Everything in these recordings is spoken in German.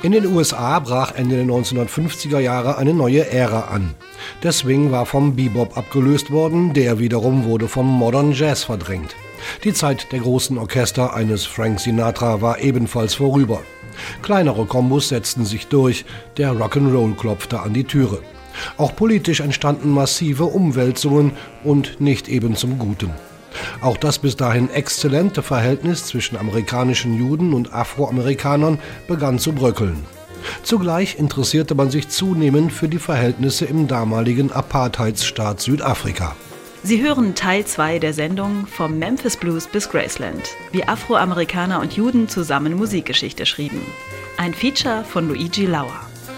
In den USA brach Ende der 1950er Jahre eine neue Ära an. Der Swing war vom Bebop abgelöst worden, der wiederum wurde vom Modern Jazz verdrängt. Die Zeit der großen Orchester eines Frank Sinatra war ebenfalls vorüber. Kleinere Kombos setzten sich durch, der Rock'n'Roll klopfte an die Türe. Auch politisch entstanden massive Umwälzungen und nicht eben zum Guten. Auch das bis dahin exzellente Verhältnis zwischen amerikanischen Juden und Afroamerikanern begann zu bröckeln. Zugleich interessierte man sich zunehmend für die Verhältnisse im damaligen Apartheidsstaat Südafrika. Sie hören Teil 2 der Sendung Vom Memphis Blues bis Graceland, wie Afroamerikaner und Juden zusammen Musikgeschichte schrieben. Ein Feature von Luigi Lauer.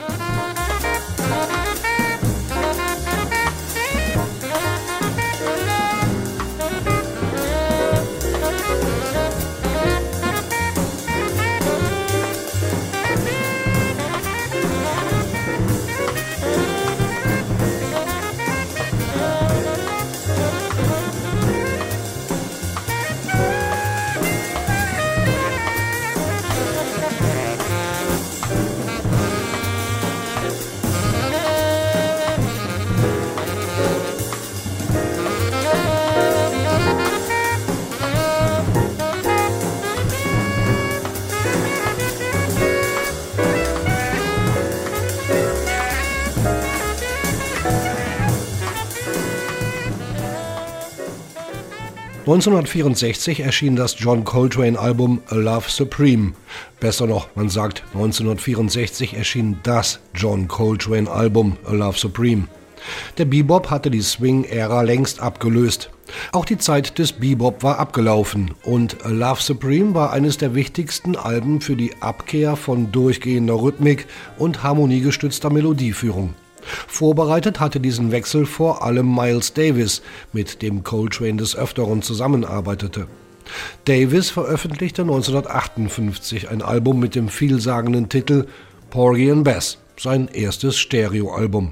1964 erschien das John Coltrane-Album A Love Supreme. Besser noch, man sagt, 1964 erschien das John Coltrane-Album A Love Supreme. Der Bebop hatte die Swing-Ära längst abgelöst. Auch die Zeit des Bebop war abgelaufen und A Love Supreme war eines der wichtigsten Alben für die Abkehr von durchgehender Rhythmik und harmoniegestützter Melodieführung. Vorbereitet hatte diesen Wechsel vor allem Miles Davis, mit dem Coltrane des Öfteren zusammenarbeitete. Davis veröffentlichte 1958 ein Album mit dem vielsagenden Titel Porgy and Bess, sein erstes Stereoalbum.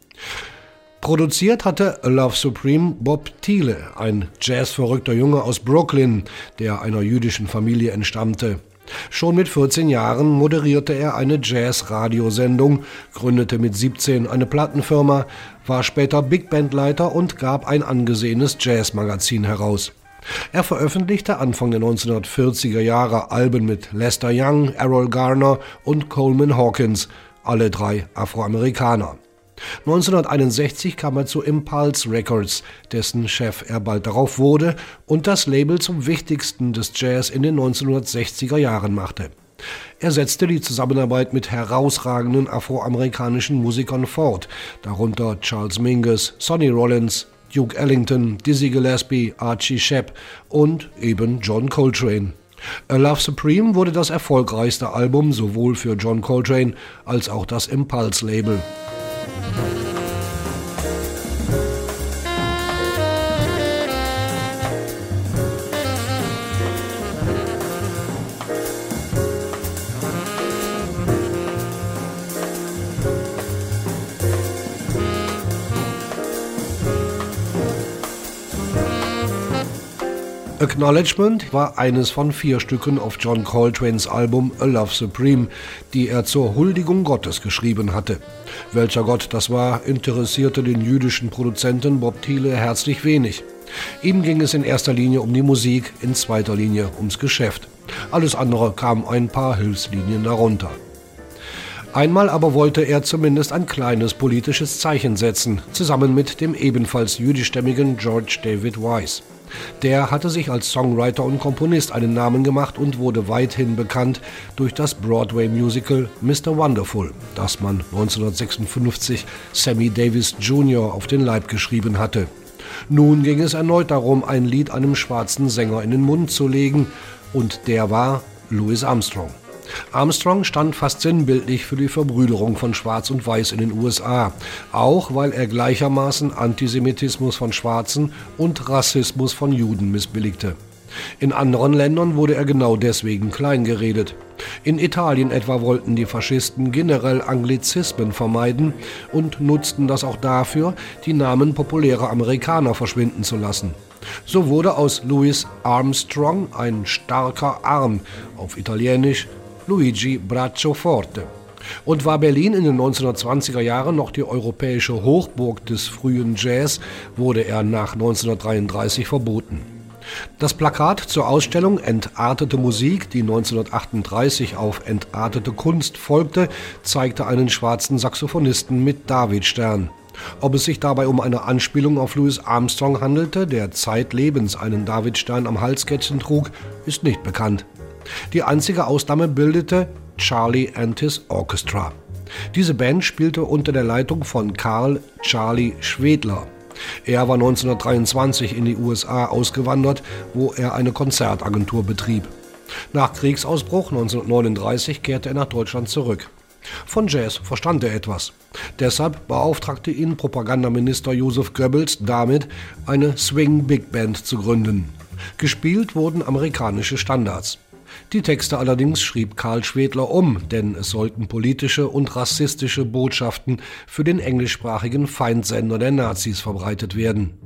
Produziert hatte A Love Supreme Bob Thiele, ein jazzverrückter Junge aus Brooklyn, der einer jüdischen Familie entstammte. Schon mit 14 Jahren moderierte er eine Jazz-Radiosendung, gründete mit 17 eine Plattenfirma, war später Big-Band-Leiter und gab ein angesehenes Jazz-Magazin heraus. Er veröffentlichte Anfang der 1940er Jahre Alben mit Lester Young, Errol Garner und Coleman Hawkins, alle drei Afroamerikaner. 1961 kam er zu Impulse Records, dessen Chef er bald darauf wurde und das Label zum wichtigsten des Jazz in den 1960er Jahren machte. Er setzte die Zusammenarbeit mit herausragenden afroamerikanischen Musikern fort, darunter Charles Mingus, Sonny Rollins, Duke Ellington, Dizzy Gillespie, Archie Shepp und eben John Coltrane. A Love Supreme wurde das erfolgreichste Album sowohl für John Coltrane als auch das Impulse-Label. Acknowledgement war eines von 4 Stücken auf John Coltranes Album A Love Supreme, die er zur Huldigung Gottes geschrieben hatte. Welcher Gott das war, interessierte den jüdischen Produzenten Bob Thiele herzlich wenig. Ihm ging es in erster Linie um die Musik, in zweiter Linie ums Geschäft. Alles andere kam ein paar Hilfslinien darunter. Einmal aber wollte er zumindest ein kleines politisches Zeichen setzen, zusammen mit dem ebenfalls jüdischstämmigen George David Wise. Der hatte sich als Songwriter und Komponist einen Namen gemacht und wurde weithin bekannt durch das Broadway-Musical Mr. Wonderful, das man 1956 Sammy Davis Jr. auf den Leib geschrieben hatte. Nun ging es erneut darum, ein Lied einem schwarzen Sänger in den Mund zu legen, und der war Louis Armstrong. Armstrong stand fast sinnbildlich für die Verbrüderung von Schwarz und Weiß in den USA, auch weil er gleichermaßen Antisemitismus von Schwarzen und Rassismus von Juden missbilligte. In anderen Ländern wurde er genau deswegen kleingeredet. In Italien etwa wollten die Faschisten generell Anglizismen vermeiden und nutzten das auch dafür, die Namen populärer Amerikaner verschwinden zu lassen. So wurde aus Louis Armstrong ein starker Arm, auf Italienisch Luigi Braccio Forte. Und war Berlin in den 1920er Jahren noch die europäische Hochburg des frühen Jazz, wurde er nach 1933 verboten. Das Plakat zur Ausstellung Entartete Musik, die 1938 auf Entartete Kunst folgte, zeigte einen schwarzen Saxophonisten mit Davidstern. Ob es sich dabei um eine Anspielung auf Louis Armstrong handelte, der zeitlebens einen Davidstern am Halskettchen trug, ist nicht bekannt. Die einzige Ausnahme bildete Charlie and His Orchestra. Diese Band spielte unter der Leitung von Karl Charlie Schwedler. Er war 1923 in die USA ausgewandert, wo er eine Konzertagentur betrieb. Nach Kriegsausbruch 1939 kehrte er nach Deutschland zurück. Von Jazz verstand er etwas. Deshalb beauftragte ihn Propagandaminister Joseph Goebbels damit, eine Swing Big Band zu gründen. Gespielt wurden amerikanische Standards. Die Texte allerdings schrieb Karl Schwedler um, denn es sollten politische und rassistische Botschaften für den englischsprachigen Feindsender der Nazis verbreitet werden.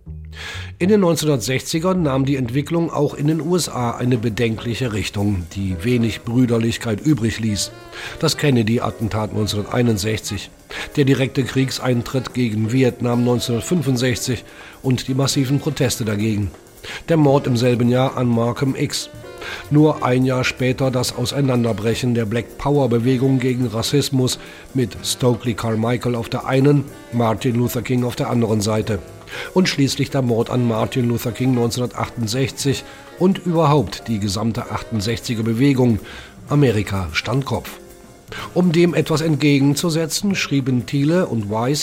In den 1960ern nahm die Entwicklung auch in den USA eine bedenkliche Richtung, die wenig Brüderlichkeit übrig ließ. Das Kennedy-Attentat 1961, der direkte Kriegseintritt gegen Vietnam 1965 und die massiven Proteste dagegen. Der Mord im selben Jahr an Malcolm X. Nur ein Jahr später das Auseinanderbrechen der Black Power-Bewegung gegen Rassismus mit Stokely Carmichael auf der einen, Martin Luther King auf der anderen Seite. Und schließlich der Mord an Martin Luther King 1968 und überhaupt die gesamte 68er Bewegung. Amerika stand Kopf. Um dem etwas entgegenzusetzen, schrieben Thiele und Weiss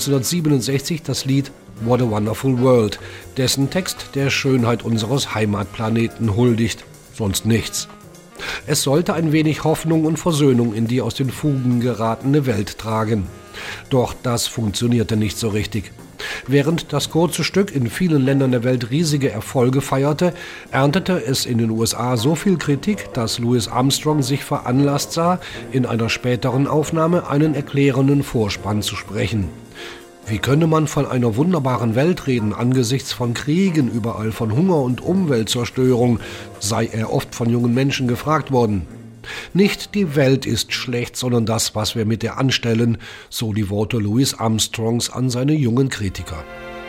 1967 das Lied What a Wonderful World, dessen Text der Schönheit unseres Heimatplaneten huldigt. Sonst nichts. Es sollte ein wenig Hoffnung und Versöhnung in die aus den Fugen geratene Welt tragen. Doch das funktionierte nicht so richtig. Während das kurze Stück in vielen Ländern der Welt riesige Erfolge feierte, erntete es in den USA so viel Kritik, dass Louis Armstrong sich veranlasst sah, in einer späteren Aufnahme einen erklärenden Vorspann zu sprechen. Wie könne man von einer wunderbaren Welt reden angesichts von Kriegen überall, von Hunger und Umweltzerstörung, sei er oft von jungen Menschen gefragt worden. Nicht die Welt ist schlecht, sondern das, was wir mit ihr anstellen, so die Worte Louis Armstrongs an seine jungen Kritiker.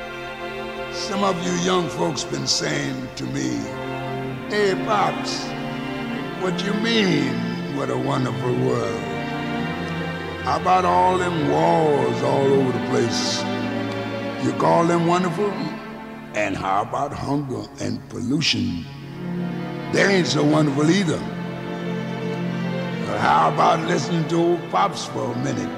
Some of you young folks been saying to me, "Hey Pops, what you mean, what a wonderful world? How about all them wars all over the place? You call them wonderful? And how about hunger and pollution? They ain't so wonderful either. But how about listening to old Pops for a minute?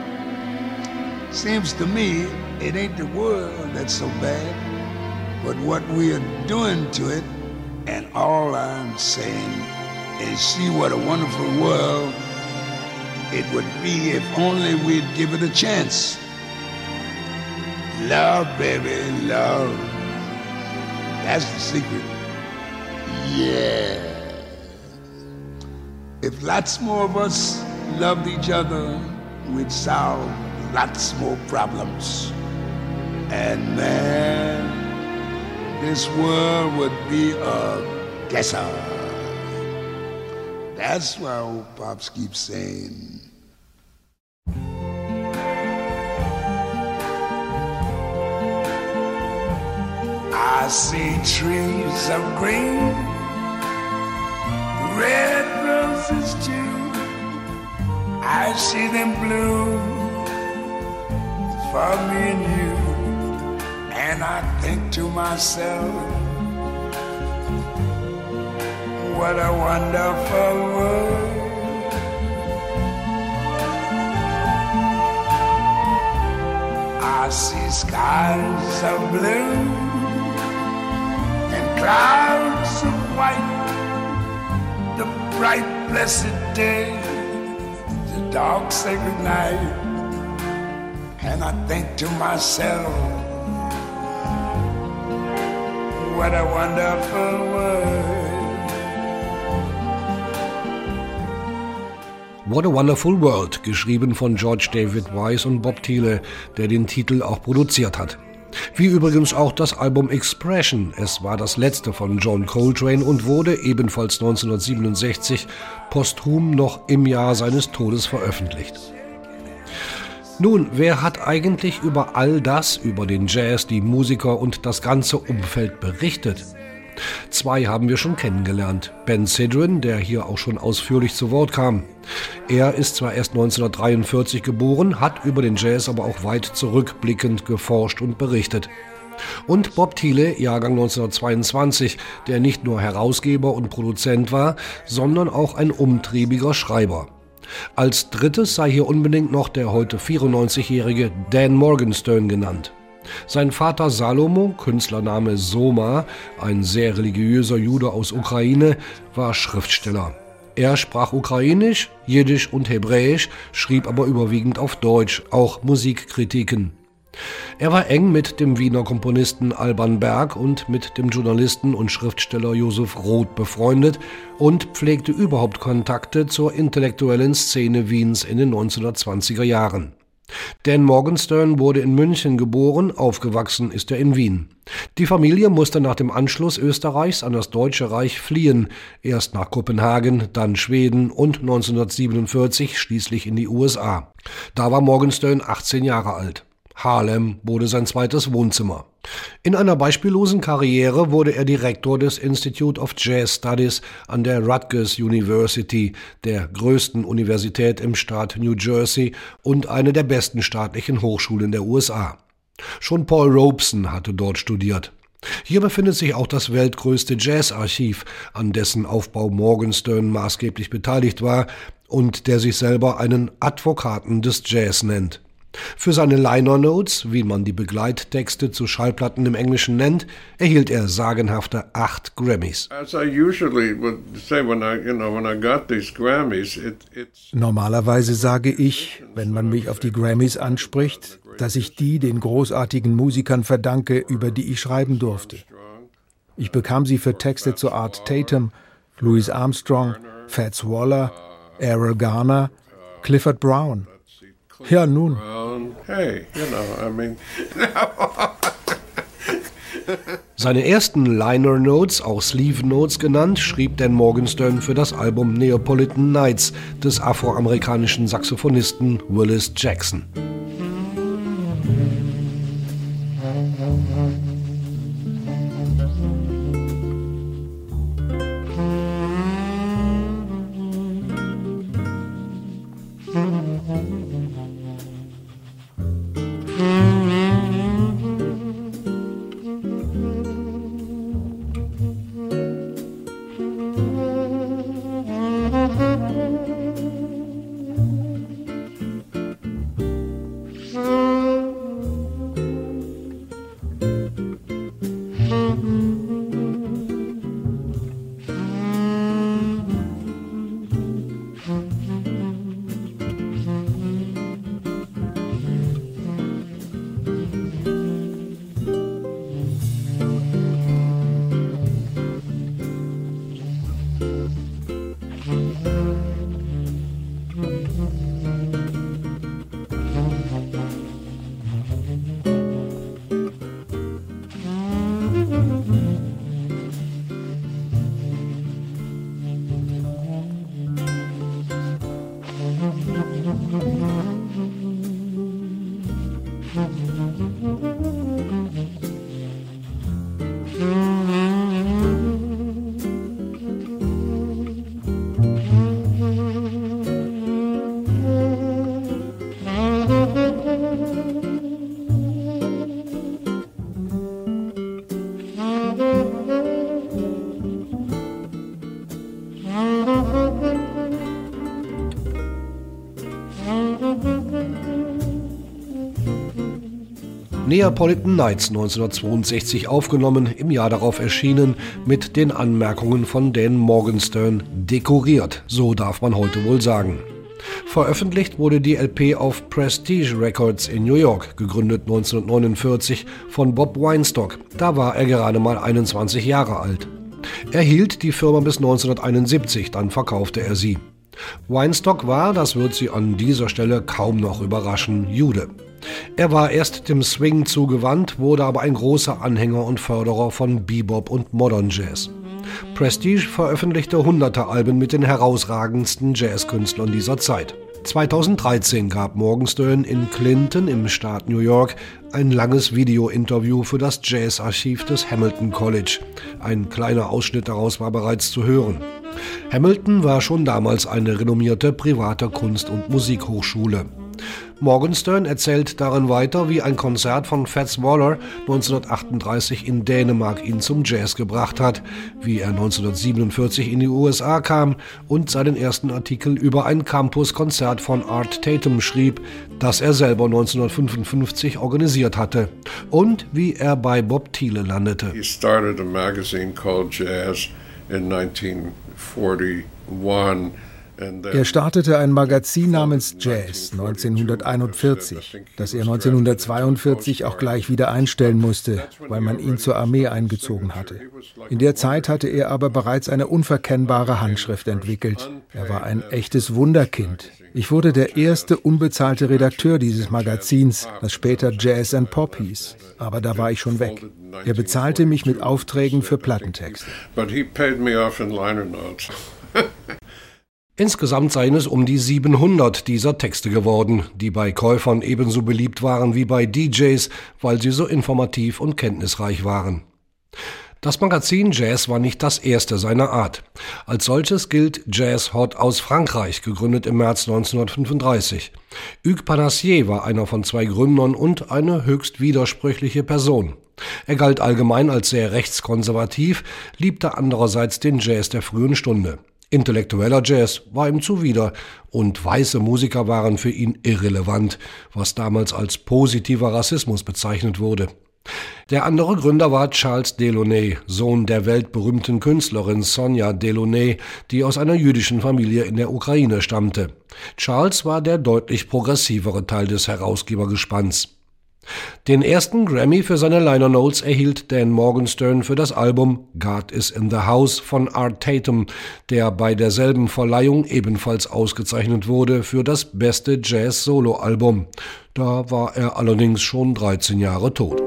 Seems to me it ain't the world that's so bad, but what we are doing to it. And all I'm saying is see what a wonderful world it would be if only we'd give it a chance. Love, baby, love. That's the secret. Yeah. If lots more of us loved each other, we'd solve lots more problems. And man, this world would be a guesser. That's why old Pops keeps saying, I see trees of green, red roses too. I see them bloom for me and you. And I think to myself, what a wonderful world. I see skies of blue and clouds of white, the bright blessed day, the dark sacred night. And I think to myself, what a wonderful world. What a Wonderful World, geschrieben von George David Weiss und Bob Thiele, der den Titel auch produziert hat. Wie übrigens auch das Album Expression. Es war das letzte von John Coltrane und wurde ebenfalls 1967 posthum noch im Jahr seines Todes veröffentlicht. Nun, wer hat eigentlich über all das, über den Jazz, die Musiker und das ganze Umfeld berichtet? Zwei haben wir schon kennengelernt. Ben Sidran, der hier auch schon ausführlich zu Wort kam. Er ist zwar erst 1943 geboren, hat über den Jazz aber auch weit zurückblickend geforscht und berichtet. Und Bob Thiele, Jahrgang 1922, der nicht nur Herausgeber und Produzent war, sondern auch ein umtriebiger Schreiber. Als drittes sei hier unbedingt noch der heute 94-jährige Dan Morgenstern genannt. Sein Vater Salomo, Künstlername Soma, ein sehr religiöser Jude aus Ukraine, war Schriftsteller. Er sprach Ukrainisch, Jiddisch und Hebräisch, schrieb aber überwiegend auf Deutsch, auch Musikkritiken. Er war eng mit dem Wiener Komponisten Alban Berg und mit dem Journalisten und Schriftsteller Josef Roth befreundet und pflegte überhaupt Kontakte zur intellektuellen Szene Wiens in den 1920er Jahren. Dan Morgenstern wurde in München geboren, aufgewachsen ist er in Wien. Die Familie musste nach dem Anschluss Österreichs an das Deutsche Reich fliehen, erst nach Kopenhagen, dann Schweden und 1947 schließlich in die USA. Da war Morgenstern 18 Jahre alt. Harlem wurde sein zweites Wohnzimmer. In einer beispiellosen Karriere wurde er Direktor des Institute of Jazz Studies an der Rutgers University, der größten Universität im Staat New Jersey und eine der besten staatlichen Hochschulen der USA. Schon Paul Robeson hatte dort studiert. Hier befindet sich auch das weltgrößte Jazzarchiv, an dessen Aufbau Morgenstern maßgeblich beteiligt war und der sich selber einen Advokaten des Jazz nennt. Für seine Liner Notes, wie man die Begleittexte zu Schallplatten im Englischen nennt, erhielt er sagenhafte 8 Grammys. Normalerweise sage ich, wenn man mich auf die Grammys anspricht, dass ich die den großartigen Musikern verdanke, über die ich schreiben durfte. Ich bekam sie für Texte zu Art Tatum, Louis Armstrong, Fats Waller, Errol Garner, Clifford Brown. Ja, nun. Hey, Seine ersten Liner Notes, auch Sleeve Notes genannt, schrieb Dan Morgenstern für das Album Neapolitan Nights des afroamerikanischen Saxophonisten Willis Jackson. Neapolitan Nights 1962 aufgenommen, im Jahr darauf erschienen, mit den Anmerkungen von Dan Morgenstern dekoriert, so darf man heute wohl sagen. Veröffentlicht wurde die LP auf Prestige Records in New York, gegründet 1949 von Bob Weinstock. Da war er gerade mal 21 Jahre alt. Er hielt die Firma bis 1971, dann verkaufte er sie. Weinstock war, das wird Sie an dieser Stelle kaum noch überraschen, Jude. Er war erst dem Swing zugewandt, wurde aber ein großer Anhänger und Förderer von Bebop und Modern Jazz. Prestige veröffentlichte hunderte Alben mit den herausragendsten Jazzkünstlern dieser Zeit. 2013 gab Morgenstern in Clinton im Staat New York ein langes Video-Interview für das Jazzarchiv des Hamilton College. Ein kleiner Ausschnitt daraus war bereits zu hören. Hamilton war schon damals eine renommierte private Kunst- und Musikhochschule. Morgenstern erzählt darin weiter, wie ein Konzert von Fats Waller 1938 in Dänemark ihn zum Jazz gebracht hat, wie er 1947 in die USA kam und seinen ersten Artikel über ein Campus-Konzert von Art Tatum schrieb, das er selber 1955 organisiert hatte, und wie er bei Bob Thiele landete. He started a magazine called Jazz in 1941. Er startete ein Magazin namens Jazz 1941, das er 1942 auch gleich wieder einstellen musste, weil man ihn zur Armee eingezogen hatte. In der Zeit hatte er aber bereits eine unverkennbare Handschrift entwickelt. Er war ein echtes Wunderkind. Ich wurde der erste unbezahlte Redakteur dieses Magazins, das später Jazz and Pop hieß. Aber da war ich schon weg. Er bezahlte mich mit Aufträgen für Plattentexte. Insgesamt seien es um die 700 dieser Texte geworden, die bei Käufern ebenso beliebt waren wie bei DJs, weil sie so informativ und kenntnisreich waren. Das Magazin Jazz war nicht das erste seiner Art. Als solches gilt Jazz Hot aus Frankreich, gegründet im März 1935. Hugues Panassier war einer von 2 Gründern und eine höchst widersprüchliche Person. Er galt allgemein als sehr rechtskonservativ, liebte andererseits den Jazz der frühen Stunde. Intellektueller Jazz war ihm zuwider und weiße Musiker waren für ihn irrelevant, was damals als positiver Rassismus bezeichnet wurde. Der andere Gründer war Charles Delaunay, Sohn der weltberühmten Künstlerin Sonia Delaunay, die aus einer jüdischen Familie in der Ukraine stammte. Charles war der deutlich progressivere Teil des Herausgebergespanns. Den ersten Grammy für seine Liner Notes erhielt Dan Morgenstern für das Album God is in the House von Art Tatum, der bei derselben Verleihung ebenfalls ausgezeichnet wurde für das beste Jazz-Solo-Album. Da war er allerdings schon 13 Jahre tot.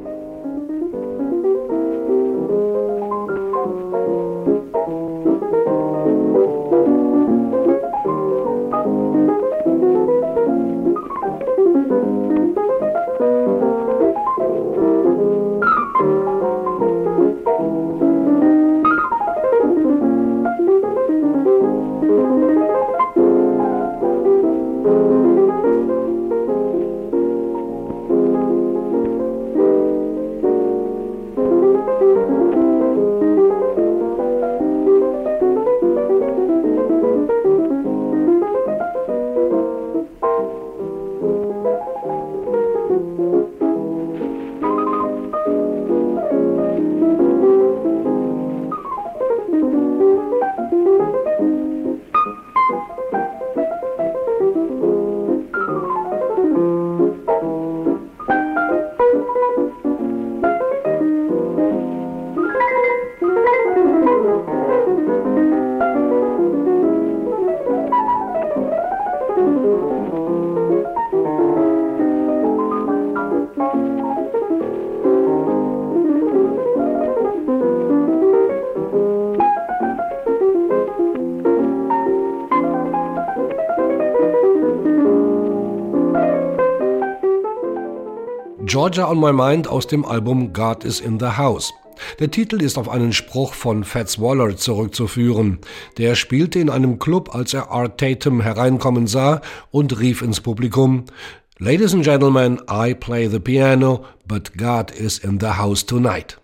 Georgia on My Mind aus dem Album God is in the House. Der Titel ist auf einen Spruch von Fats Waller zurückzuführen. Der spielte in einem Club, als er Art Tatum hereinkommen sah und rief ins Publikum: "Ladies and Gentlemen, I play the piano, but God is in the house tonight."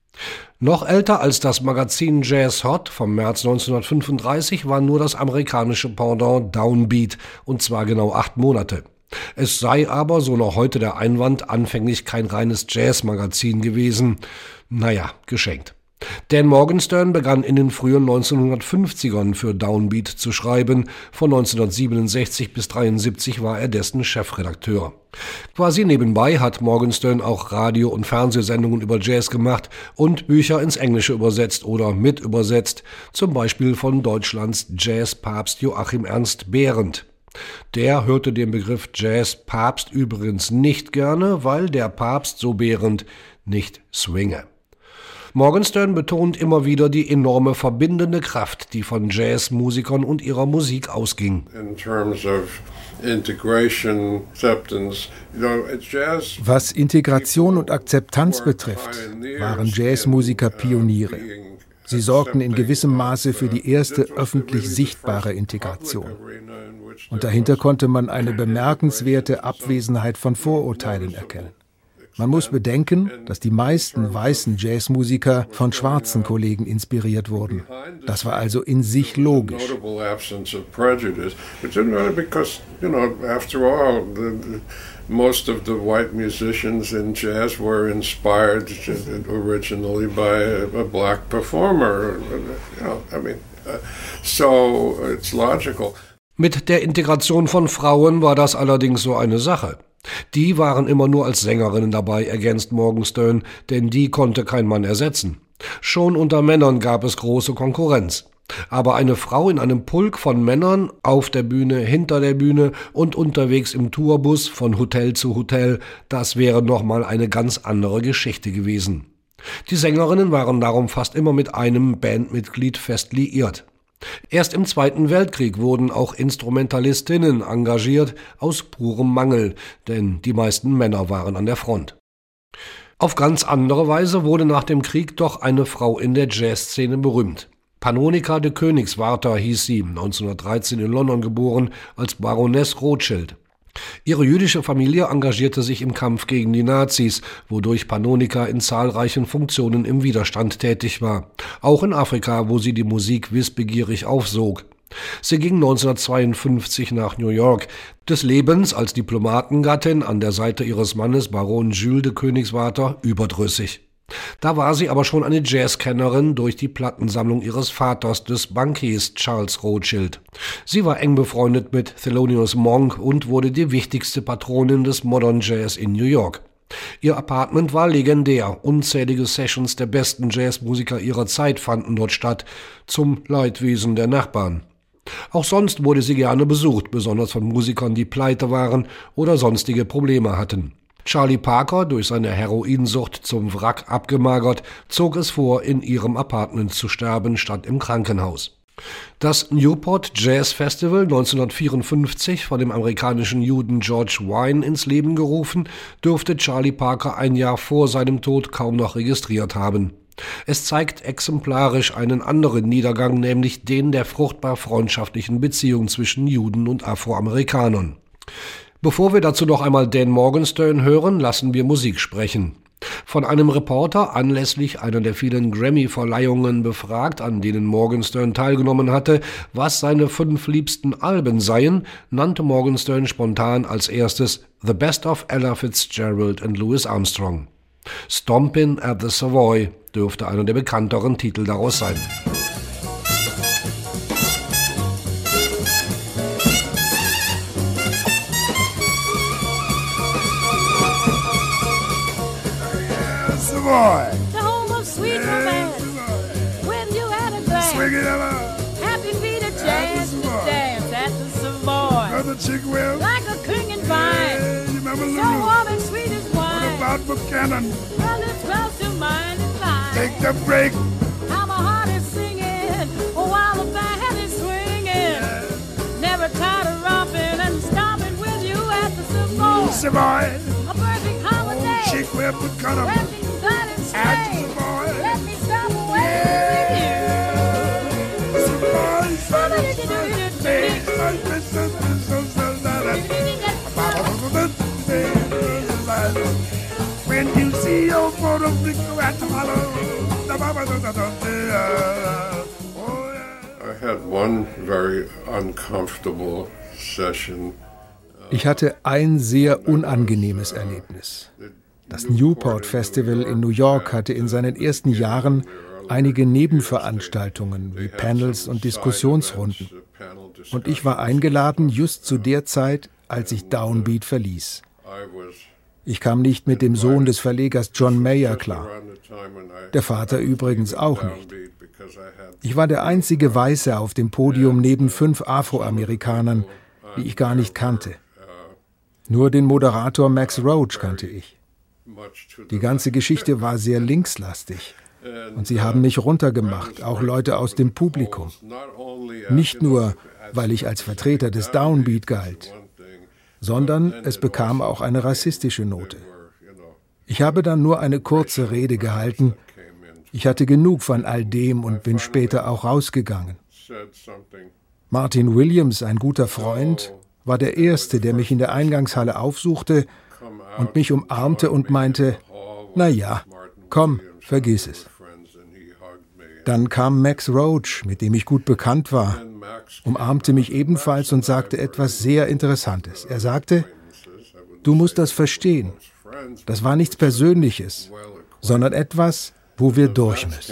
Noch älter als das Magazin Jazz Hot vom März 1935 war nur das amerikanische Pendant Downbeat, und zwar genau 8 Monate. Es sei aber, so noch heute der Einwand, anfänglich kein reines Jazz-Magazin gewesen. Naja, geschenkt. Dan Morgenstern begann in den frühen 1950ern für Downbeat zu schreiben. Von 1967 bis 1973 war er dessen Chefredakteur. Quasi nebenbei hat Morgenstern auch Radio- und Fernsehsendungen über Jazz gemacht und Bücher ins Englische übersetzt oder mit übersetzt, zum Beispiel von Deutschlands Jazzpapst Joachim Ernst Behrendt. Der hörte den Begriff Jazz-Papst übrigens nicht gerne, weil der Papst, so Behrendt, nicht swinge. Morgenstern betont immer wieder die enorme verbindende Kraft, die von Jazzmusikern und ihrer Musik ausging. Was Integration und Akzeptanz betrifft, waren Jazzmusiker Pioniere. Sie sorgten in gewissem Maße für die erste öffentlich sichtbare Integration. Und dahinter konnte man eine bemerkenswerte Abwesenheit von Vorurteilen erkennen. Man muss bedenken, dass die meisten weißen Jazzmusiker von schwarzen Kollegen inspiriert wurden. Das war also in sich logisch. Most of the white musicians in jazz were inspired originally by a black performer. So it's logical. Mit der Integration von Frauen war das allerdings so eine Sache. Die waren immer nur als Sängerinnen dabei, ergänzt Morgenstern, denn die konnte kein Mann ersetzen. Schon unter Männern gab es große Konkurrenz. Aber eine Frau in einem Pulk von Männern, auf der Bühne, hinter der Bühne und unterwegs im Tourbus von Hotel zu Hotel, das wäre nochmal eine ganz andere Geschichte gewesen. Die Sängerinnen waren darum fast immer mit einem Bandmitglied fest liiert. Erst im Zweiten Weltkrieg wurden auch Instrumentalistinnen engagiert, aus purem Mangel, denn die meisten Männer waren an der Front. Auf ganz andere Weise wurde nach dem Krieg doch eine Frau in der Jazzszene berühmt. Pannonica de Königswarter hieß sie, 1913 in London geboren, als Baroness Rothschild. Ihre jüdische Familie engagierte sich im Kampf gegen die Nazis, wodurch Pannonica in zahlreichen Funktionen im Widerstand tätig war. Auch in Afrika, wo sie die Musik wissbegierig aufsog. Sie ging 1952 nach New York, des Lebens als Diplomatengattin an der Seite ihres Mannes Baron Jules de Königswarter überdrüssig. Da war sie aber schon eine Jazzkennerin durch die Plattensammlung ihres Vaters, des Bankiers Charles Rothschild. Sie war eng befreundet mit Thelonious Monk und wurde die wichtigste Patronin des Modern Jazz in New York. Ihr Apartment war legendär, unzählige Sessions der besten Jazzmusiker ihrer Zeit fanden dort statt, zum Leidwesen der Nachbarn. Auch sonst wurde sie gerne besucht, besonders von Musikern, die pleite waren oder sonstige Probleme hatten. Charlie Parker, durch seine Heroinsucht zum Wrack abgemagert, zog es vor, in ihrem Apartment zu sterben, statt im Krankenhaus. Das Newport Jazz Festival, 1954 von dem amerikanischen Juden George Wein ins Leben gerufen, dürfte Charlie Parker ein Jahr vor seinem Tod kaum noch registriert haben. Es zeigt exemplarisch einen anderen Niedergang, nämlich den der fruchtbar freundschaftlichen Beziehung zwischen Juden und Afroamerikanern. Bevor wir dazu noch einmal Dan Morgenstern hören, lassen wir Musik sprechen. Von einem Reporter anlässlich einer der vielen Grammy-Verleihungen befragt, an denen Morgenstern teilgenommen hatte, was seine 5 liebsten Alben seien, nannte Morgenstern spontan als erstes The Best of Ella Fitzgerald and Louis Armstrong. Stompin' at the Savoy dürfte einer der bekannteren Titel daraus sein. Boy. The home of sweet romance. When you had a glance. Happy feet of jazz to dance at the Savoy. Like a king and vine. So warm and sweet as wine. What about Buchanan? Well, it's close to mine and fine. Take the break. How my heart is singing while the band is swinging. Never tired of romping and stomping with you at the Savoy. Savoy. A perfect holiday. Shake where Buchanan. Let me stop away when you see your photo at the I had one very uncomfortable session. Ich hatte ein sehr unangenehmes Erlebnis. Das Newport Festival in New York hatte in seinen ersten Jahren einige Nebenveranstaltungen wie Panels und Diskussionsrunden. Und ich war eingeladen just zu der Zeit, als ich Downbeat verließ. Ich kam nicht mit dem Sohn des Verlegers John Mayer klar. Der Vater übrigens auch nicht. Ich war der einzige Weiße auf dem Podium neben 5 Afroamerikanern, die ich gar nicht kannte. Nur den Moderator Max Roach kannte ich. Die ganze Geschichte war sehr linkslastig. Und sie haben mich runtergemacht, auch Leute aus dem Publikum. Nicht nur, weil ich als Vertreter des Downbeat galt, sondern es bekam auch eine rassistische Note. Ich habe dann nur eine kurze Rede gehalten. Ich hatte genug von all dem und bin später auch rausgegangen. Martin Williams, ein guter Freund, war der Erste, der mich in der Eingangshalle aufsuchte und mich umarmte und meinte, na ja, komm, vergiss es. Dann kam Max Roach, mit dem ich gut bekannt war, umarmte mich ebenfalls und sagte etwas sehr Interessantes. Er sagte, du musst das verstehen. Das war nichts Persönliches, sondern etwas, wo wir durch müssen.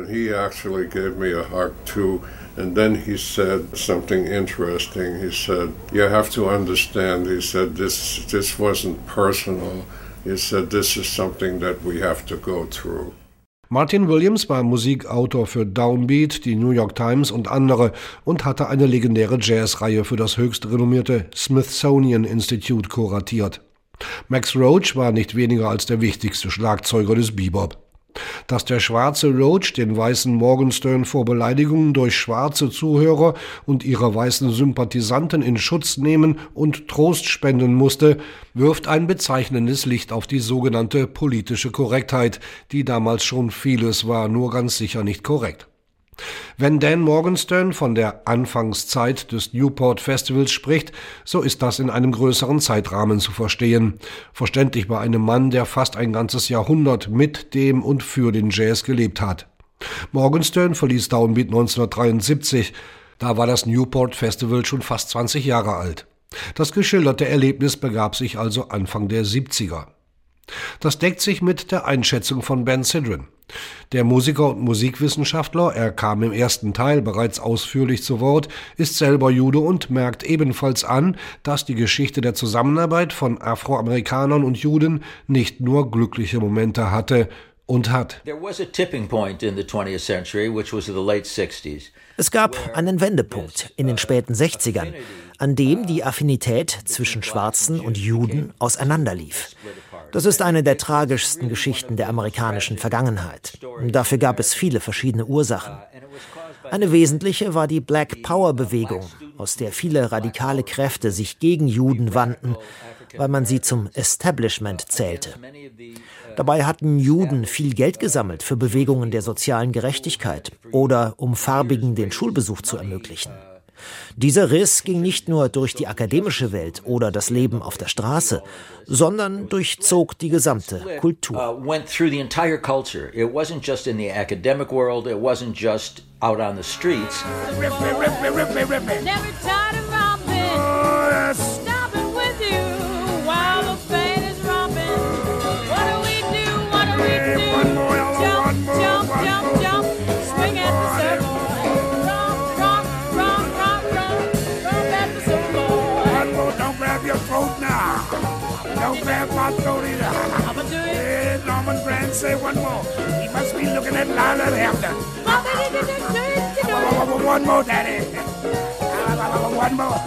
And then he said something interesting. He said, you have to understand, he said, this wasn't personal. He said, this is something that we have to go through. Martin Williams war Musikautor für Downbeat, die New York Times und andere und hatte eine legendäre Jazzreihe für das höchst renommierte Smithsonian Institute kuratiert. Max Roach war nicht weniger als der wichtigste Schlagzeuger des Bebop. Dass der schwarze Roach den weißen Morgenstern vor Beleidigungen durch schwarze Zuhörer und ihre weißen Sympathisanten in Schutz nehmen und Trost spenden musste, wirft ein bezeichnendes Licht auf die sogenannte politische Korrektheit, die damals schon vieles war, nur ganz sicher nicht korrekt. Wenn Dan Morgenstern von der Anfangszeit des Newport Festivals spricht, so ist das in einem größeren Zeitrahmen zu verstehen. Verständlich bei einem Mann, der fast ein ganzes Jahrhundert mit dem und für den Jazz gelebt hat. Morgenstern verließ Downbeat 1973. Da war das Newport Festival schon fast 20 Jahre alt. Das geschilderte Erlebnis begab sich also Anfang der 70er. Das deckt sich mit der Einschätzung von Ben Sidran. Der Musiker und Musikwissenschaftler, er kam im ersten Teil bereits ausführlich zu Wort, ist selber Jude und merkt ebenfalls an, dass die Geschichte der Zusammenarbeit von Afroamerikanern und Juden nicht nur glückliche Momente hatte und hat. Es gab einen Wendepunkt in den späten 60ern, an dem die Affinität zwischen Schwarzen und Juden auseinanderlief. Das ist eine der tragischsten Geschichten der amerikanischen Vergangenheit. Dafür gab es viele verschiedene Ursachen. Eine wesentliche war die Black Power-Bewegung, aus der viele radikale Kräfte sich gegen Juden wandten, weil man sie zum Establishment zählte. Dabei hatten Juden viel Geld gesammelt für Bewegungen der sozialen Gerechtigkeit oder um Farbigen den Schulbesuch zu ermöglichen. Dieser Riss ging nicht nur durch die akademische Welt oder das Leben auf der Straße, sondern durchzog die gesamte Kultur. Don't grab my throat either. I'ma do it. Hey, Norman Granz, say one more. He must be looking at Lila Hampton. One more, Daddy. One more.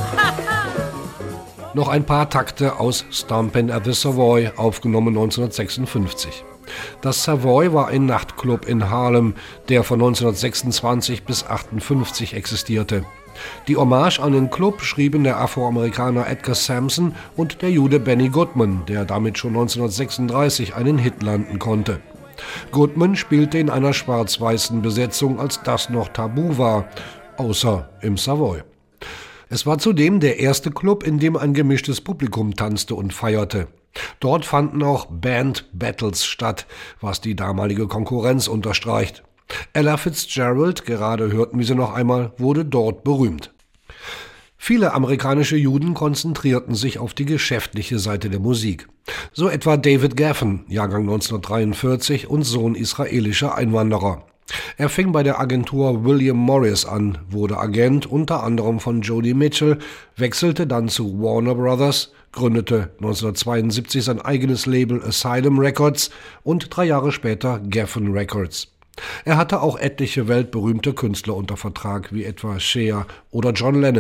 Noch ein paar Takte aus Stompin' at the Savoy, aufgenommen 1956. Das Savoy war ein Nachtclub in Harlem, der von 1926 bis 1958 existierte. Die Hommage an den Club schrieben der Afroamerikaner Edgar Sampson und der Jude Benny Goodman, der damit schon 1936 einen Hit landen konnte. Goodman spielte in einer schwarz-weißen Besetzung, als das noch tabu war, außer im Savoy. Es war zudem der erste Club, in dem ein gemischtes Publikum tanzte und feierte. Dort fanden auch Band-Battles statt, was die damalige Konkurrenz unterstreicht. Ella Fitzgerald, gerade hörten wir sie noch einmal, wurde dort berühmt. Viele amerikanische Juden konzentrierten sich auf die geschäftliche Seite der Musik. So etwa David Geffen, Jahrgang 1943 und Sohn israelischer Einwanderer. Er fing bei der Agentur William Morris an, wurde Agent unter anderem von Joni Mitchell, wechselte dann zu Warner Brothers, gründete 1972 sein eigenes Label Asylum Records und 3 Jahre später Geffen Records. Er hatte auch etliche weltberühmte Künstler unter Vertrag, wie etwa Cher oder John Lennon.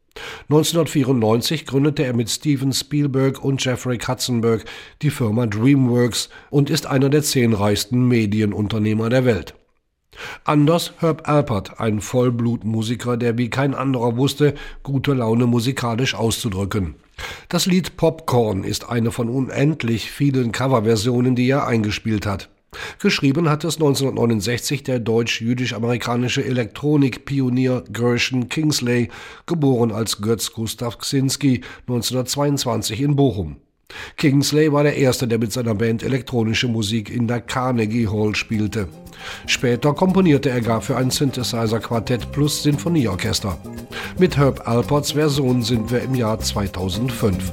1994 gründete er mit Steven Spielberg und Jeffrey Katzenberg die Firma DreamWorks und ist einer der 10 reichsten Medienunternehmer der Welt. Anders Herb Alpert, ein Vollblutmusiker, der wie kein anderer wusste, gute Laune musikalisch auszudrücken. Das Lied Popcorn ist eine von unendlich vielen Coverversionen, die er eingespielt hat. Geschrieben hat es 1969 der deutsch-jüdisch-amerikanische Elektronikpionier Gershon Kingsley, geboren als Götz Gustav Ksinski, 1922 in Bochum. Kingsley war der Erste, der mit seiner Band elektronische Musik in der Carnegie Hall spielte. Später komponierte er gar für ein Synthesizer-Quartett plus Sinfonieorchester. Mit Herb Alperts Version sind wir im Jahr 2005.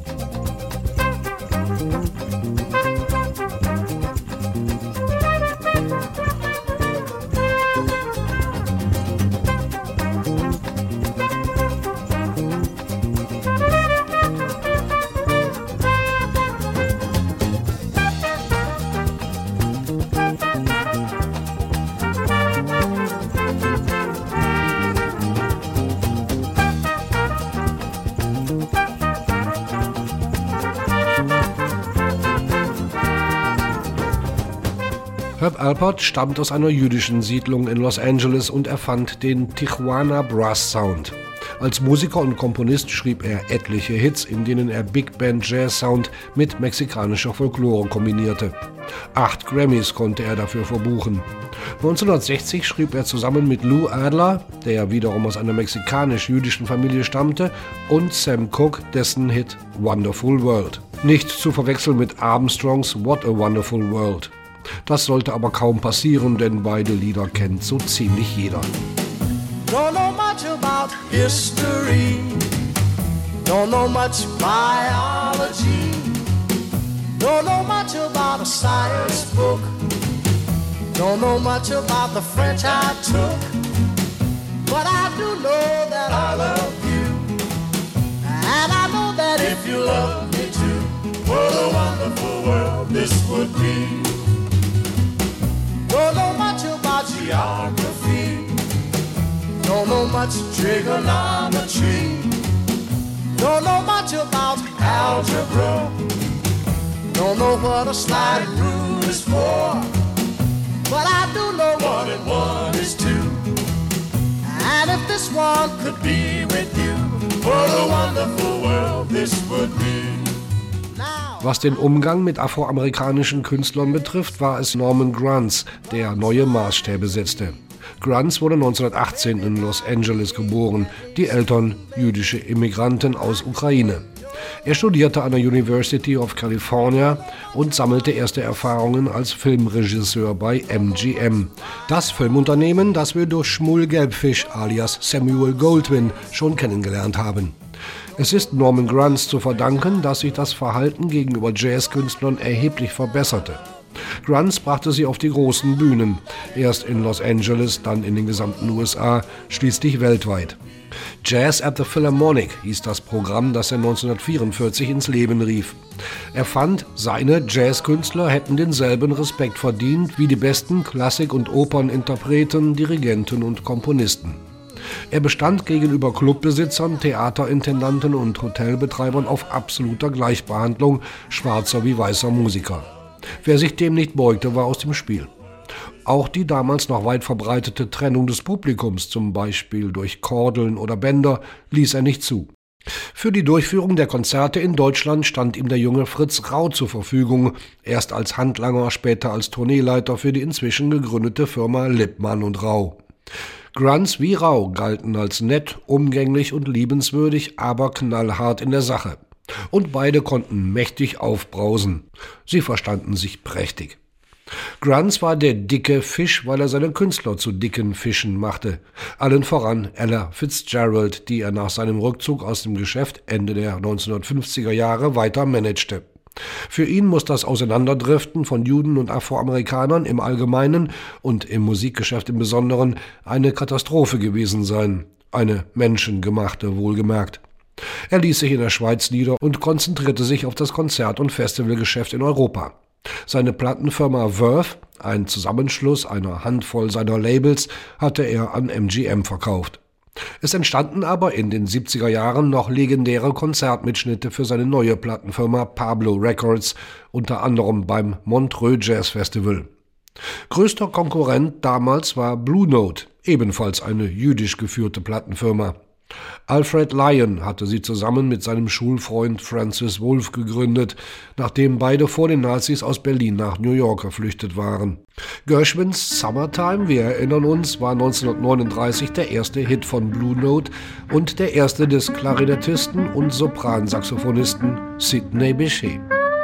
Herb Alpert stammt aus einer jüdischen Siedlung in Los Angeles und erfand den Tijuana Brass Sound. Als Musiker und Komponist schrieb er etliche Hits, in denen er Big Band Jazz Sound mit mexikanischer Folklore kombinierte. 8 Grammys konnte er dafür verbuchen. 1960 schrieb er zusammen mit Lou Adler, der wiederum aus einer mexikanisch-jüdischen Familie stammte, und Sam Cooke dessen Hit Wonderful World. Nicht zu verwechseln mit Armstrongs What a Wonderful World. Das sollte aber kaum passieren, denn beide Lieder kennt so ziemlich jeder. Don't know much about history, don't know much biology, don't know much about a science book, don't know much about the French I took, but I do know that I love you, and I know that if you love me too, what a wonderful world this would be. Don't know much about geography, don't know much trigonometry, don't know much about algebra, don't know what a sliding rule is for, but I do know 1 and 1 is 2. And if this one could be with you, what a wonderful world this would be. Was den Umgang mit afroamerikanischen Künstlern betrifft, war es Norman Granz, der neue Maßstäbe setzte. Granz wurde 1918 in Los Angeles geboren, die Eltern jüdische Immigranten aus Ukraine. Er studierte an der University of California und sammelte erste Erfahrungen als Filmregisseur bei MGM. Das Filmunternehmen, das wir durch Shmuel Gelbfish alias Samuel Goldwyn schon kennengelernt haben. Es ist Norman Granz zu verdanken, dass sich das Verhalten gegenüber Jazzkünstlern erheblich verbesserte. Granz brachte sie auf die großen Bühnen, erst in Los Angeles, dann in den gesamten USA, schließlich weltweit. Jazz at the Philharmonic hieß das Programm, das er 1944 ins Leben rief. Er fand, seine Jazzkünstler hätten denselben Respekt verdient wie die besten Klassik- und Operninterpreten, Dirigenten und Komponisten. Er bestand gegenüber Clubbesitzern, Theaterintendanten und Hotelbetreibern auf absoluter Gleichbehandlung schwarzer wie weißer Musiker. Wer sich dem nicht beugte, war aus dem Spiel. Auch die damals noch weit verbreitete Trennung des Publikums, zum Beispiel durch Kordeln oder Bänder, ließ er nicht zu. Für die Durchführung der Konzerte in Deutschland stand ihm der junge Fritz Rau zur Verfügung, erst als Handlanger, später als Tourneeleiter für die inzwischen gegründete Firma Lippmann & Rau. Granz wie Rau galten als nett, umgänglich und liebenswürdig, aber knallhart in der Sache. Und beide konnten mächtig aufbrausen. Sie verstanden sich prächtig. Granz war der dicke Fisch, weil er seine Künstler zu dicken Fischen machte. Allen voran Ella Fitzgerald, die er nach seinem Rückzug aus dem Geschäft Ende der 1950er Jahre weiter managte. Für ihn muss das Auseinanderdriften von Juden und Afroamerikanern im Allgemeinen und im Musikgeschäft im Besonderen eine Katastrophe gewesen sein. Eine menschengemachte, wohlgemerkt. Er ließ sich in der Schweiz nieder und konzentrierte sich auf das Konzert- und Festivalgeschäft in Europa. Seine Plattenfirma Verve, ein Zusammenschluss einer Handvoll seiner Labels, hatte er an MGM verkauft. Es entstanden aber in den 70er Jahren noch legendäre Konzertmitschnitte für seine neue Plattenfirma Pablo Records, unter anderem beim Montreux Jazz Festival. Größter Konkurrent damals war Blue Note, ebenfalls eine jüdisch geführte Plattenfirma. Alfred Lion hatte sie zusammen mit seinem Schulfreund Francis Wolff gegründet, nachdem beide vor den Nazis aus Berlin nach New York geflüchtet waren. Gershwins Summertime, wir erinnern uns, war 1939 der erste Hit von Blue Note und der erste des Klarinettisten und Sopransaxophonisten Sidney Bechet.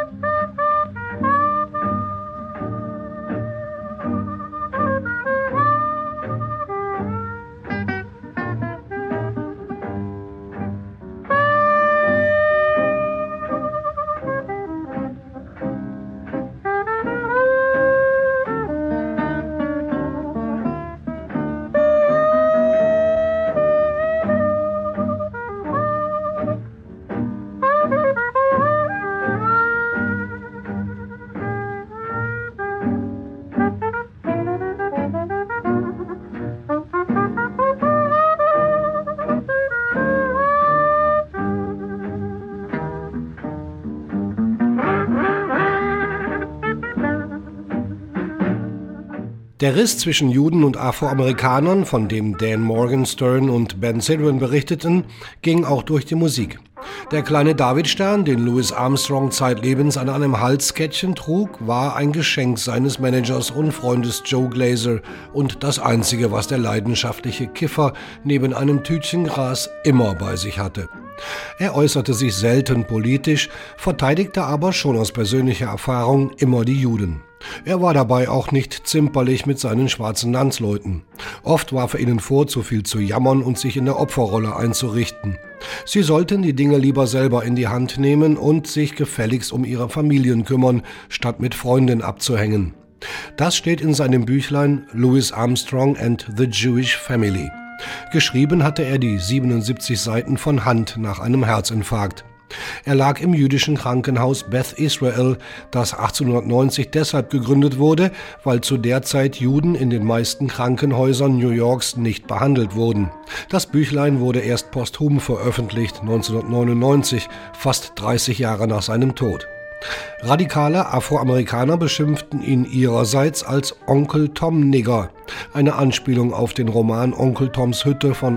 Der Riss zwischen Juden und Afroamerikanern, von dem Dan Morgenstern und Ben Sidran berichteten, ging auch durch die Musik. Der kleine Davidstern, den Louis Armstrong zeitlebens an einem Halskettchen trug, war ein Geschenk seines Managers und Freundes Joe Glaser und das Einzige, was der leidenschaftliche Kiffer neben einem Tütchen Gras immer bei sich hatte. Er äußerte sich selten politisch, verteidigte aber schon aus persönlicher Erfahrung immer die Juden. Er war dabei auch nicht zimperlich mit seinen schwarzen Landsleuten. Oft warf er ihnen vor, zu viel zu jammern und sich in der Opferrolle einzurichten. Sie sollten die Dinge lieber selber in die Hand nehmen und sich gefälligst um ihre Familien kümmern, statt mit Freundinnen abzuhängen. Das steht in seinem Büchlein Louis Armstrong and the Jewish Family. Geschrieben hatte er die 77 Seiten von Hand nach einem Herzinfarkt. Er lag im jüdischen Krankenhaus Beth Israel, das 1890 deshalb gegründet wurde, weil zu der Zeit Juden in den meisten Krankenhäusern New Yorks nicht behandelt wurden. Das Büchlein wurde erst posthum veröffentlicht, 1999, fast 30 Jahre nach seinem Tod. Radikale Afroamerikaner beschimpften ihn ihrerseits als Onkel Tom Nigger, eine Anspielung auf den Roman Onkel Toms Hütte von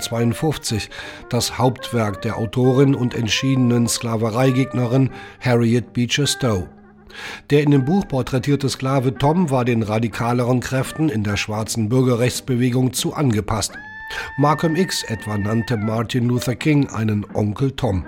1852, das Hauptwerk der Autorin und entschiedenen Sklavereigegnerin Harriet Beecher Stowe. Der in dem Buch porträtierte Sklave Tom war den radikaleren Kräften in der schwarzen Bürgerrechtsbewegung zu angepasst. Malcolm X etwa nannte Martin Luther King einen Onkel Tom.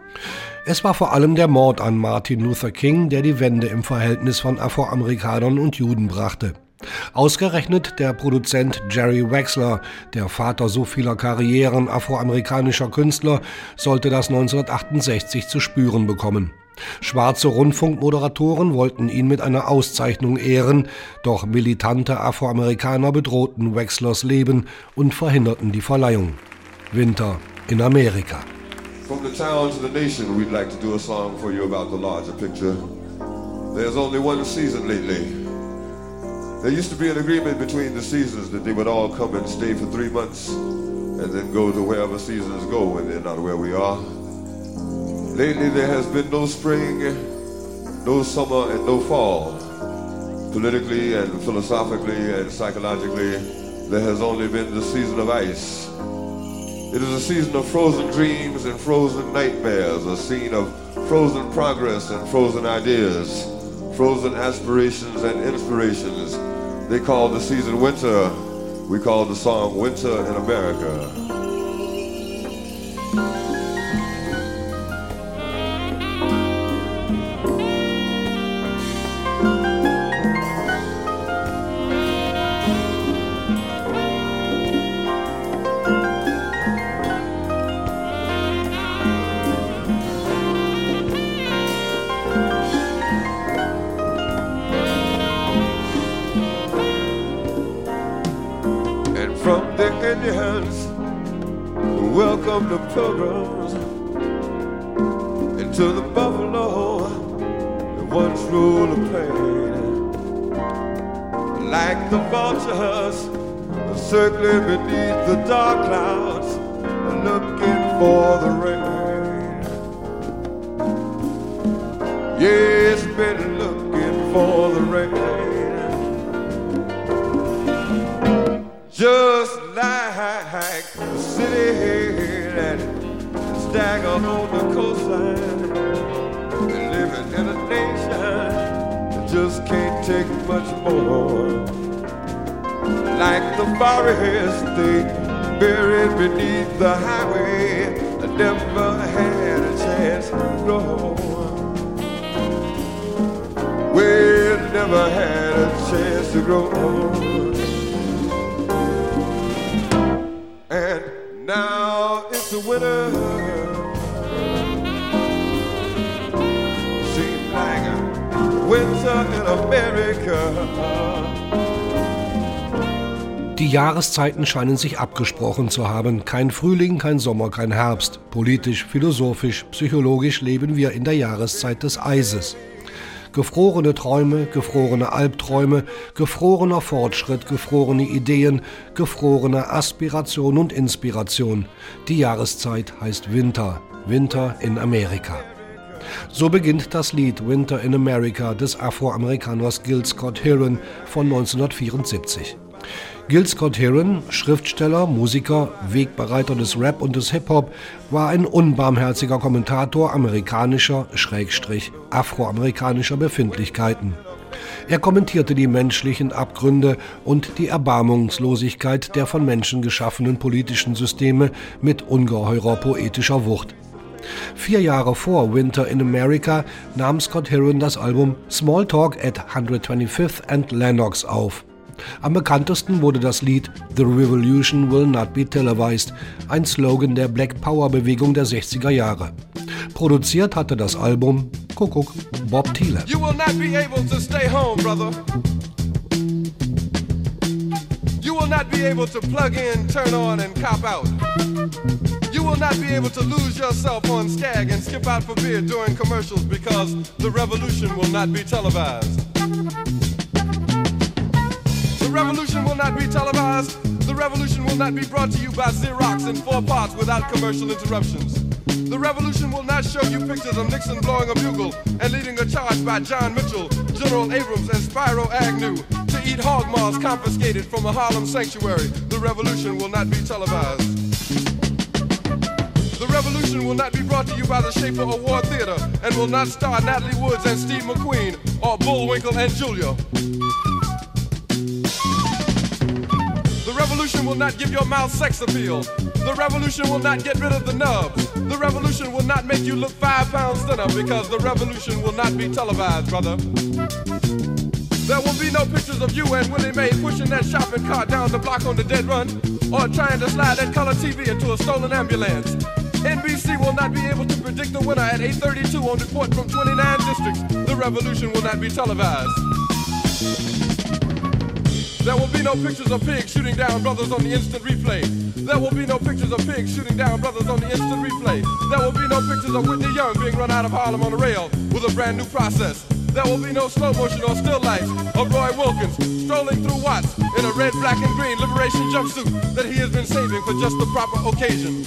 Es war vor allem der Mord an Martin Luther King, der die Wende im Verhältnis von Afroamerikanern und Juden brachte. Ausgerechnet der Produzent Jerry Wexler, der Vater so vieler Karrieren afroamerikanischer Künstler, sollte das 1968 zu spüren bekommen. Schwarze Rundfunkmoderatoren wollten ihn mit einer Auszeichnung ehren, doch militante Afroamerikaner bedrohten Wexlers Leben und verhinderten die Verleihung. Winter in Amerika. From the town to the nation, we'd like to do a song for you about the larger picture. There's only one season lately. There used to be an agreement between the seasons that they would all come and stay for 3 months and then go to wherever seasons go when they're not where we are. Lately there has been no spring, no summer, and no fall. Politically and philosophically and psychologically, there has only been the season of ice. It is a season of frozen dreams and frozen nightmares, a scene of frozen progress and frozen ideas, frozen aspirations and inspirations. They call the season winter. We call the song Winter in America. Indians, welcome the pilgrims into the buffalo that once ruled the plain. like the vultures circling beneath the dark clouds, looking for the rain. Yes, been looking for the rain. Just like the city that stagger on the coastline, living in a nation that just can't take much more. Like the forest they buried beneath the highway, I never had a chance to grow. We never had a chance to grow. And now it's the winter. Seems like a winter in America. Die Jahreszeiten scheinen sich abgesprochen zu haben. Kein Frühling, kein Sommer, kein Herbst. Politisch, philosophisch, psychologisch leben wir in der Jahreszeit des Eises. Gefrorene Träume, gefrorene Albträume, gefrorener Fortschritt, gefrorene Ideen, gefrorene Aspiration und Inspiration. Die Jahreszeit heißt Winter. Winter in Amerika. So beginnt das Lied Winter in America des Afroamerikaners Gil Scott-Heron von 1974. Gil Scott-Heron, Schriftsteller, Musiker, Wegbereiter des Rap und des Hip-Hop, war ein unbarmherziger Kommentator amerikanischer, afroamerikanischer Befindlichkeiten. Er kommentierte die menschlichen Abgründe und die Erbarmungslosigkeit der von Menschen geschaffenen politischen Systeme mit ungeheurer poetischer Wucht. 4 Jahre vor Winter in America nahm Scott-Heron das Album Small Talk at 125th and Lenox auf. Am bekanntesten wurde das Lied The Revolution Will Not Be Televised, ein Slogan der Black Power-Bewegung der 60er Jahre. Produziert hatte das Album, Kuckuck, Bob Thiele. You will not be able to stay home, brother. You will not be able to plug in, turn on and cop out. You will not be able to lose yourself on Skag and skip out for beer during commercials because the revolution will not be televised. The revolution will not be televised. The revolution will not be brought to you by Xerox in 4 parts without commercial interruptions. The revolution will not show you pictures of Nixon blowing a bugle and leading a charge by John Mitchell, General Abrams, and Spyro Agnew to eat hog maws confiscated from a Harlem sanctuary. The revolution will not be televised. The revolution will not be brought to you by the Schaefer Award Theater and will not star Natalie Woods and Steve McQueen or Bullwinkle and Julia. The revolution will not give your mouth sex appeal. The revolution will not get rid of the nubs. The revolution will not make you look 5 pounds thinner because the revolution will not be televised, brother. There will be no pictures of you and Willie Mae pushing that shopping cart down the block on the dead run or trying to slide that color TV into a stolen ambulance. NBC will not be able to predict the winner at 8:32 on report from 29 districts. The revolution will not be televised. There will be no pictures of pigs shooting down brothers on the instant replay. There will be no pictures of pigs shooting down brothers on the instant replay. There will be no pictures of Whitney Young being run out of Harlem on a rail with a brand new process. There will be no slow motion or still life of Roy Wilkins strolling through Watts in a red, black, and green liberation jumpsuit that he has been saving for just the proper occasion.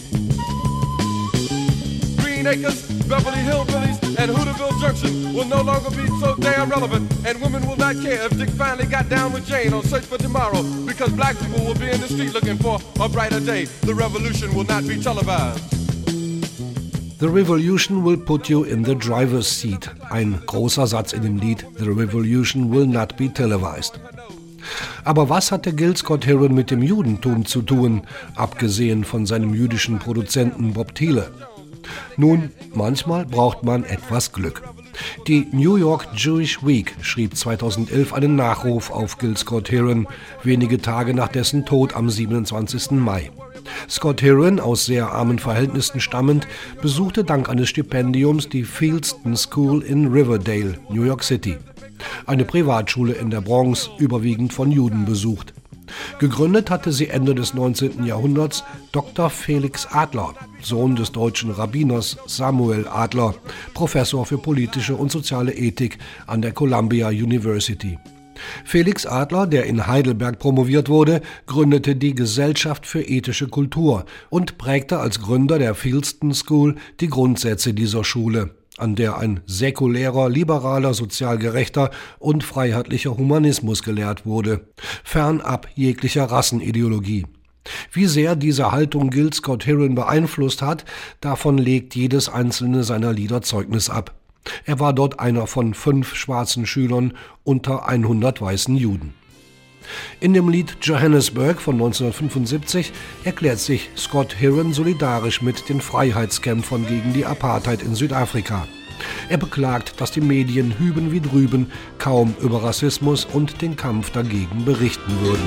Green Acres, Beverly Hillbillies, and Hooterville Junction will no longer be so damn relevant, and women will not care if Dick finally got down with Jane on Search for Tomorrow, because black people will be in the street looking for a brighter day. The revolution will not be televised. The revolution will put you in the driver's seat. Ein großer Satz in dem Lied The Revolution Will Not Be Televised. Aber was hatte Gil Scott-Heron mit dem Judentum zu tun, abgesehen von seinem jüdischen Produzenten Bob Thiele? Nun, manchmal braucht man etwas Glück. Die New York Jewish Week schrieb 2011 einen Nachruf auf Gil Scott-Heron, wenige Tage nach dessen Tod am 27. Mai. Scott-Heron, aus sehr armen Verhältnissen stammend, besuchte dank eines Stipendiums die Fieldston School in Riverdale, New York City. Eine Privatschule in der Bronx, überwiegend von Juden besucht. Gegründet hatte sie Ende des 19. Jahrhunderts Dr. Felix Adler, Sohn des deutschen Rabbiners Samuel Adler, Professor für politische und soziale Ethik an der Columbia University. Felix Adler, der in Heidelberg promoviert wurde, gründete die Gesellschaft für ethische Kultur und prägte als Gründer der Fieldston School die Grundsätze dieser Schule, an der ein säkulärer, liberaler, sozial gerechter und freiheitlicher Humanismus gelehrt wurde, fernab jeglicher Rassenideologie. Wie sehr diese Haltung Gil Scott-Heron beeinflusst hat, davon legt jedes einzelne seiner Lieder Zeugnis ab. Er war dort einer von 5 schwarzen Schülern unter 100 weißen Juden. In dem Lied Johannesburg von 1975 erklärt sich Scott-Heron solidarisch mit den Freiheitskämpfern gegen die Apartheid in Südafrika. Er beklagt, dass die Medien hüben wie drüben kaum über Rassismus und den Kampf dagegen berichten würden.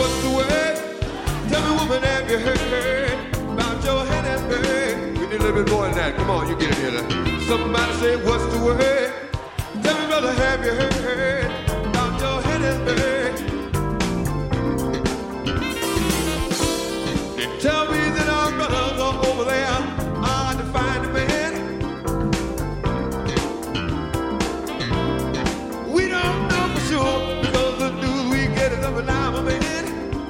Somebody say, what's the word? Tell me, brother, have you heard about Johannesburg? They tell me that our brothers are over there are to find a man. We don't know for sure because the news we get is up and down, my man.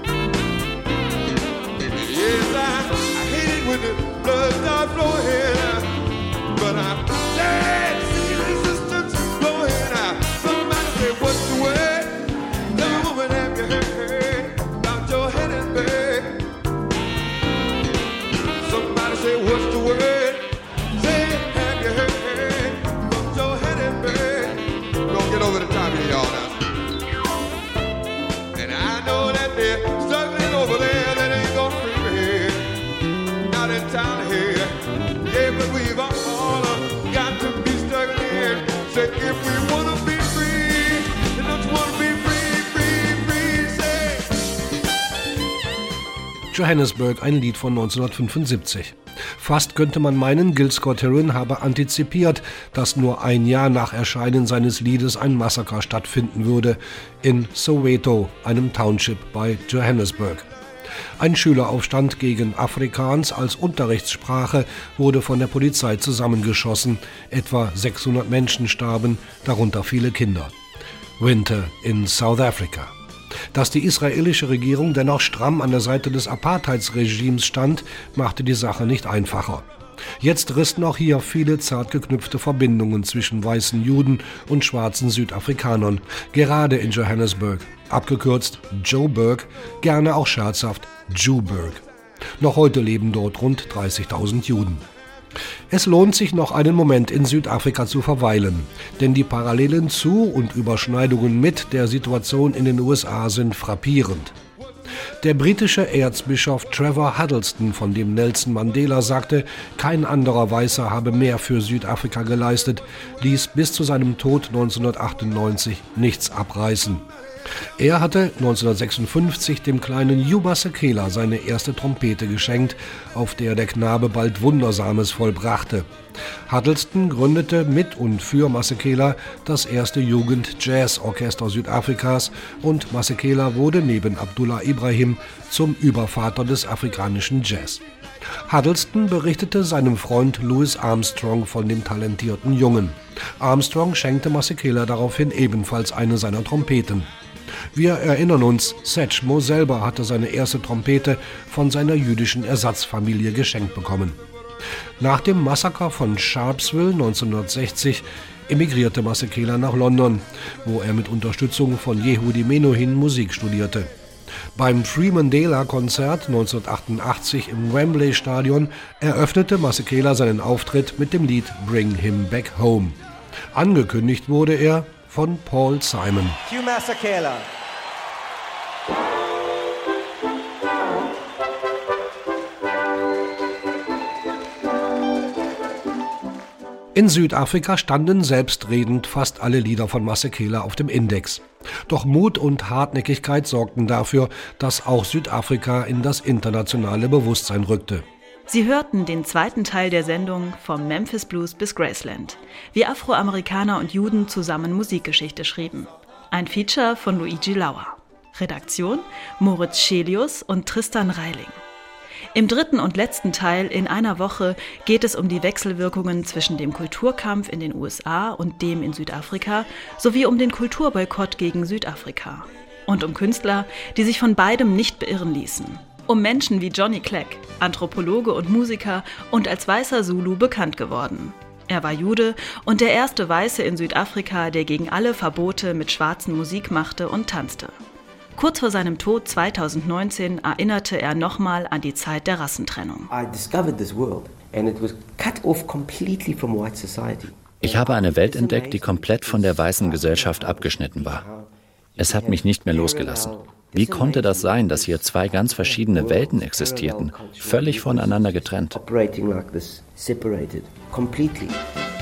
Yes, I hate it when the blood starts flowing. But I'm glad to see the resistance blowing out. Somebody say, what's the word? Tell me, woman, have you heard about Johannesburg? Somebody say, what's the word? Say, have you heard from Johannesburg? We're gonna get over the top of y'all now. And I know that they're struggling over there, that ain't gonna free me. Not in town here. Yeah, but we've all got to be struggling. Say if we wanna be free, then don't you wanna be free, free, free, say. Johannesburg, ein Lied von 1975. Fast könnte man meinen, Gil Scott-Heron habe antizipiert, dass nur ein Jahr nach Erscheinen seines Liedes ein Massaker stattfinden würde in Soweto, einem Township bei Johannesburg. Ein Schüleraufstand gegen Afrikaans als Unterrichtssprache wurde von der Polizei zusammengeschossen. Etwa 600 Menschen starben, darunter viele Kinder. Winter in South Africa. Dass die israelische Regierung dennoch stramm an der Seite des Apartheidsregimes stand, machte die Sache nicht einfacher. Jetzt risten auch hier viele zart geknüpfte Verbindungen zwischen weißen Juden und schwarzen Südafrikanern, gerade in Johannesburg, abgekürzt Joburg, gerne auch scherzhaft Jewburg. Noch heute leben dort rund 30.000 Juden. Es lohnt sich noch einen Moment in Südafrika zu verweilen, denn die Parallelen zu und Überschneidungen mit der Situation in den USA sind frappierend. Der britische Erzbischof Trevor Huddleston, von dem Nelson Mandela sagte, kein anderer Weißer habe mehr für Südafrika geleistet, ließ bis zu seinem Tod 1998 nichts abreißen. Er hatte 1956 dem kleinen Hugh Masekela seine erste Trompete geschenkt, auf der der Knabe bald Wundersames vollbrachte. Huddleston gründete mit und für Masekela das erste Jugend-Jazz-Orchester Südafrikas und Masekela wurde neben Abdullah Ibrahim zum Übervater des afrikanischen Jazz. Huddleston berichtete seinem Freund Louis Armstrong von dem talentierten Jungen. Armstrong schenkte Masekela daraufhin ebenfalls eine seiner Trompeten. Wir erinnern uns, Satchmo selber hatte seine erste Trompete von seiner jüdischen Ersatzfamilie geschenkt bekommen. Nach dem Massaker von Sharpsville 1960 emigrierte Masekela nach London, wo er mit Unterstützung von Yehudi Menuhin Musik studierte. Beim Free Mandela-Konzert 1988 im Wembley-Stadion eröffnete Masekela seinen Auftritt mit dem Lied Bring Him Back Home. Angekündigt wurde er von Paul Simon. Hugh Masekela. In Südafrika standen selbstredend fast alle Lieder von Masekela auf dem Index. Doch Mut und Hartnäckigkeit sorgten dafür, dass auch Südafrika in das internationale Bewusstsein rückte. Sie hörten den zweiten Teil der Sendung Vom Memphis Blues bis Graceland, wie Afroamerikaner und Juden zusammen Musikgeschichte schrieben. Ein Feature von Luigi Lauer. Redaktion Moritz Schelius und Tristan Reiling. Im dritten und letzten Teil in einer Woche geht es um die Wechselwirkungen zwischen dem Kulturkampf in den USA und dem in Südafrika sowie um den Kulturboykott gegen Südafrika. Und um Künstler, die sich von beidem nicht beirren ließen. Um Menschen wie Johnny Clegg, Anthropologe und Musiker und als weißer Zulu bekannt geworden. Er war Jude und der erste Weiße in Südafrika, der gegen alle Verbote mit Schwarzen Musik machte und tanzte. Kurz vor seinem Tod 2019 erinnerte er nochmal an die Zeit der Rassentrennung. Ich habe eine Welt entdeckt, die komplett von der weißen Gesellschaft abgeschnitten war. Es hat mich nicht mehr losgelassen. Wie konnte das sein, dass hier zwei ganz verschiedene Welten existierten, völlig voneinander getrennt? Completely.